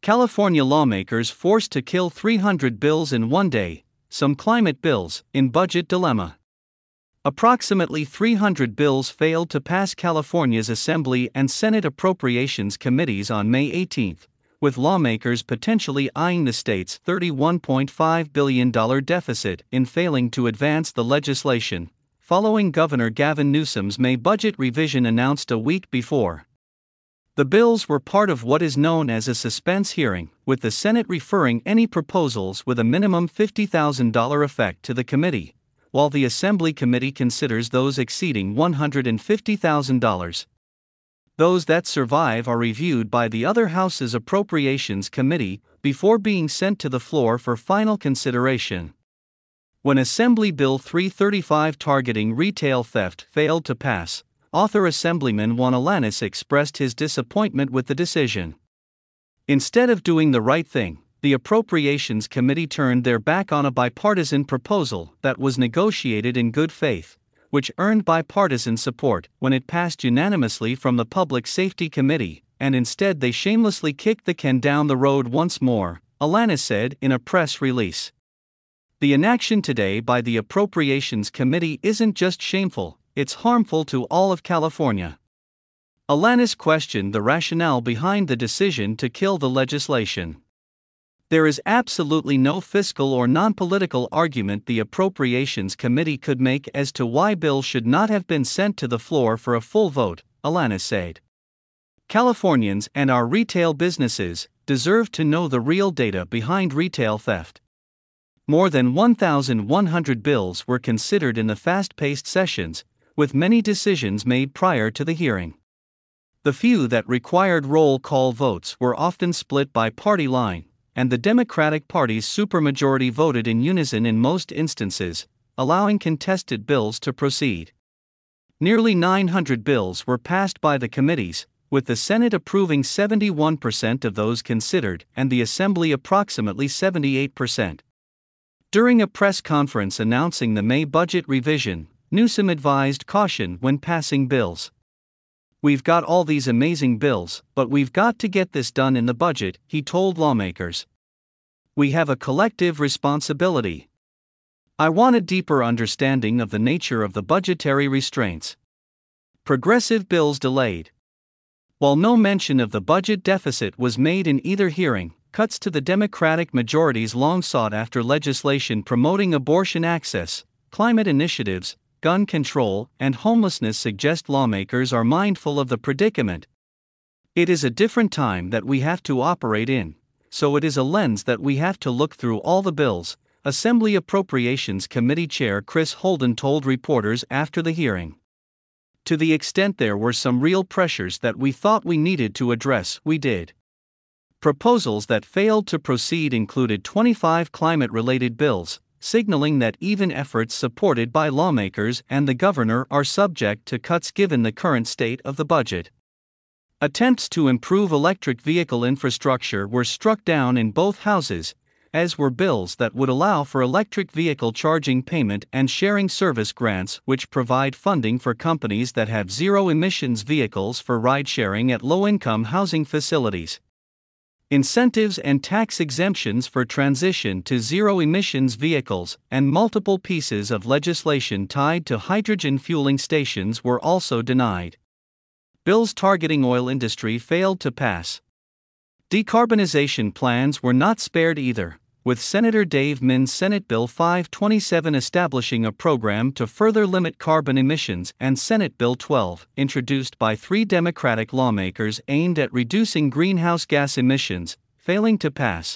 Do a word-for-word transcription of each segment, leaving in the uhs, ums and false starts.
California lawmakers forced to kill three hundred bills in one day, some climate bills, in budget dilemma. Approximately three hundred bills failed to pass California's Assembly and Senate Appropriations Committees on May eighteenth, with lawmakers potentially eyeing the state's thirty-one point five billion dollars deficit in failing to advance the legislation, following Governor Gavin Newsom's May budget revision announced a week before. The bills were part of what is known as a suspense hearing, with the Senate referring any proposals with a minimum fifty thousand dollars effect to the committee, while the Assembly Committee considers those exceeding one hundred fifty thousand dollars. Those that survive are reviewed by the other House's Appropriations Committee before being sent to the floor for final consideration. When Assembly Bill three thirty-five targeting retail theft failed to pass, author Assemblyman Juan Alanis expressed his disappointment with the decision. Instead of doing the right thing, the Appropriations Committee turned their back on a bipartisan proposal that was negotiated in good faith, which earned bipartisan support when it passed unanimously from the Public Safety Committee, and instead they shamelessly kicked the can down the road once more, Alanis said in a press release. The inaction today by the Appropriations Committee isn't just shameful, it's harmful to all of California. Alanis questioned the rationale behind the decision to kill the legislation. There is absolutely no fiscal or non-political argument the Appropriations Committee could make as to why bills should not have been sent to the floor for a full vote, Alanis said. Californians and our retail businesses deserve to know the real data behind retail theft. More than one thousand one hundred bills were considered in the fast-paced sessions, with many decisions made prior to the hearing. The few that required roll call votes were often split by party line, and the Democratic Party's supermajority voted in unison in most instances, allowing contested bills to proceed. Nearly nine hundred bills were passed by the committees, with the Senate approving seventy-one percent of those considered and the Assembly approximately seventy-eight percent. During a press conference announcing the May budget revision, Newsom advised caution when passing bills. "We've got all these amazing bills, but we've got to get this done in the budget," he told lawmakers. "We have a collective responsibility. I want a deeper understanding of the nature of the budgetary restraints." Progressive bills delayed. While no mention of the budget deficit was made in either hearing, cuts to the Democratic majority's long sought-after legislation promoting abortion access, climate initiatives, gun control, and homelessness suggest lawmakers are mindful of the predicament. It is a different time that we have to operate in, so it is a lens that we have to look through all the bills, Assembly Appropriations Committee Chair Chris Holden told reporters after the hearing. To the extent there were some real pressures that we thought we needed to address, we did. Proposals that failed to proceed included twenty-five climate-related bills, signaling that even efforts supported by lawmakers and the governor are subject to cuts given the current state of the budget. Attempts to improve electric vehicle infrastructure were struck down in both houses, as were bills that would allow for electric vehicle charging payment and sharing service grants which provide funding for companies that have zero-emissions vehicles for ride-sharing at low-income housing facilities. Incentives and tax exemptions for transition to zero-emissions vehicles and multiple pieces of legislation tied to hydrogen fueling stations were also denied. Bills targeting oil industry failed to pass. Decarbonization plans were not spared either, with Senator Dave Minn's Senate Bill five twenty-seven establishing a program to further limit carbon emissions and Senate Bill twelve, introduced by three Democratic lawmakers aimed at reducing greenhouse gas emissions, failing to pass.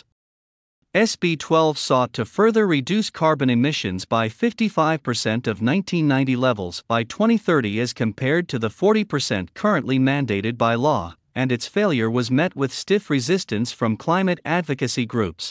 S B twelve sought to further reduce carbon emissions by fifty-five percent of nineteen ninety levels by twenty thirty as compared to the forty percent currently mandated by law, and its failure was met with stiff resistance from climate advocacy groups.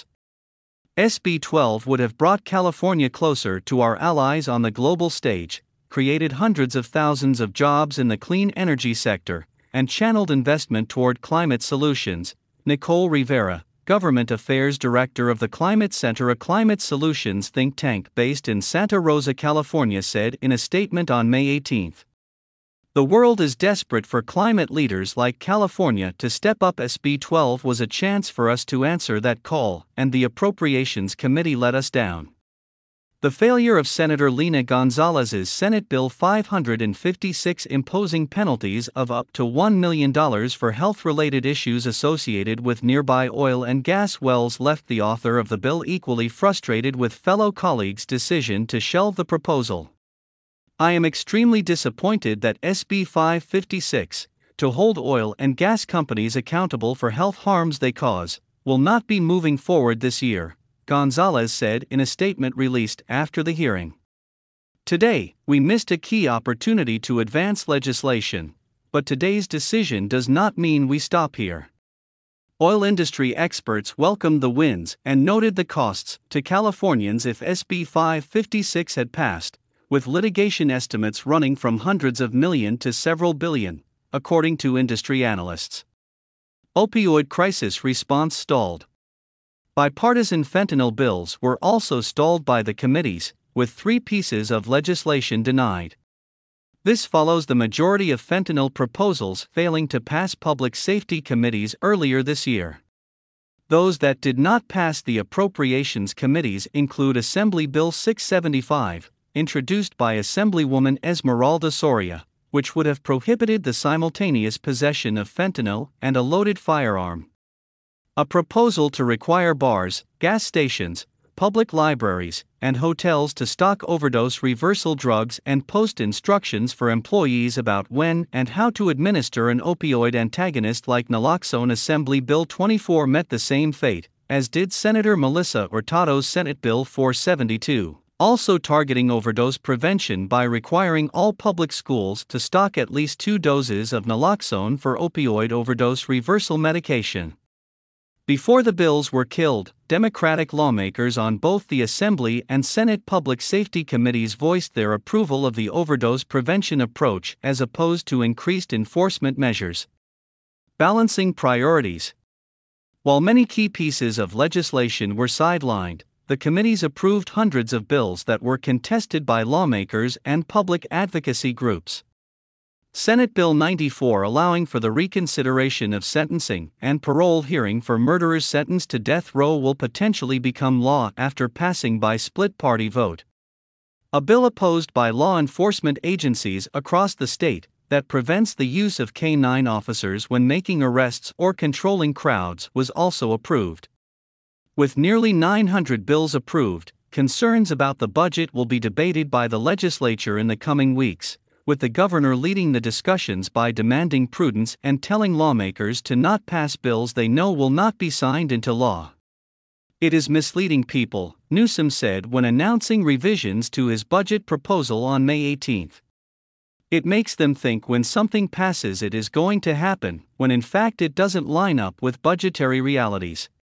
S B twelve would have brought California closer to our allies on the global stage, created hundreds of thousands of jobs in the clean energy sector, and channeled investment toward climate solutions, Nicole Rivera, Government Affairs Director of the Climate Center, a climate solutions think tank based in Santa Rosa, California, said in a statement on May eighteenth. The world is desperate for climate leaders like California to step up. S B twelve was a chance for us to answer that call, and the Appropriations Committee let us down. The failure of Senator Lina Gonzalez's Senate Bill five fifty-six imposing penalties of up to one million dollars for health-related issues associated with nearby oil and gas wells left the author of the bill equally frustrated with fellow colleagues' decision to shelve the proposal. I am extremely disappointed that S B five fifty-six, to hold oil and gas companies accountable for health harms they cause, will not be moving forward this year, Gonzalez said in a statement released after the hearing. Today, we missed a key opportunity to advance legislation, but today's decision does not mean we stop here. Oil industry experts welcomed the wins and noted the costs to Californians if S B five fifty-six had passed, with litigation estimates running from hundreds of million to several billion, according to industry analysts. Opioid crisis response stalled. Bipartisan fentanyl bills were also stalled by the committees, with three pieces of legislation denied. This follows the majority of fentanyl proposals failing to pass public safety committees earlier this year. Those that did not pass the appropriations committees include Assembly Bill six seventy-five, introduced by Assemblywoman Esmeralda Soria, which would have prohibited the simultaneous possession of fentanyl and a loaded firearm. A proposal to require bars, gas stations, public libraries, and hotels to stock overdose reversal drugs and post instructions for employees about when and how to administer an opioid antagonist like naloxone. Assembly Bill twenty-four met the same fate, as did Senator Melissa Hurtado's Senate Bill four seventy-two. Also targeting overdose prevention by requiring all public schools to stock at least two doses of naloxone for opioid overdose reversal medication. Before the bills were killed, Democratic lawmakers on both the Assembly and Senate Public Safety Committees voiced their approval of the overdose prevention approach as opposed to increased enforcement measures. Balancing priorities. While many key pieces of legislation were sidelined, the committees approved hundreds of bills that were contested by lawmakers and public advocacy groups. Senate Bill ninety-four allowing for the reconsideration of sentencing and parole hearing for murderers sentenced to death row will potentially become law after passing by split-party vote. A bill opposed by law enforcement agencies across the state that prevents the use of K nine officers when making arrests or controlling crowds was also approved. With nearly nine hundred bills approved, concerns about the budget will be debated by the legislature in the coming weeks, with the governor leading the discussions by demanding prudence and telling lawmakers to not pass bills they know will not be signed into law. It is misleading people, Newsom said when announcing revisions to his budget proposal on May eighteenth. It makes them think when something passes it is going to happen, when in fact it doesn't line up with budgetary realities.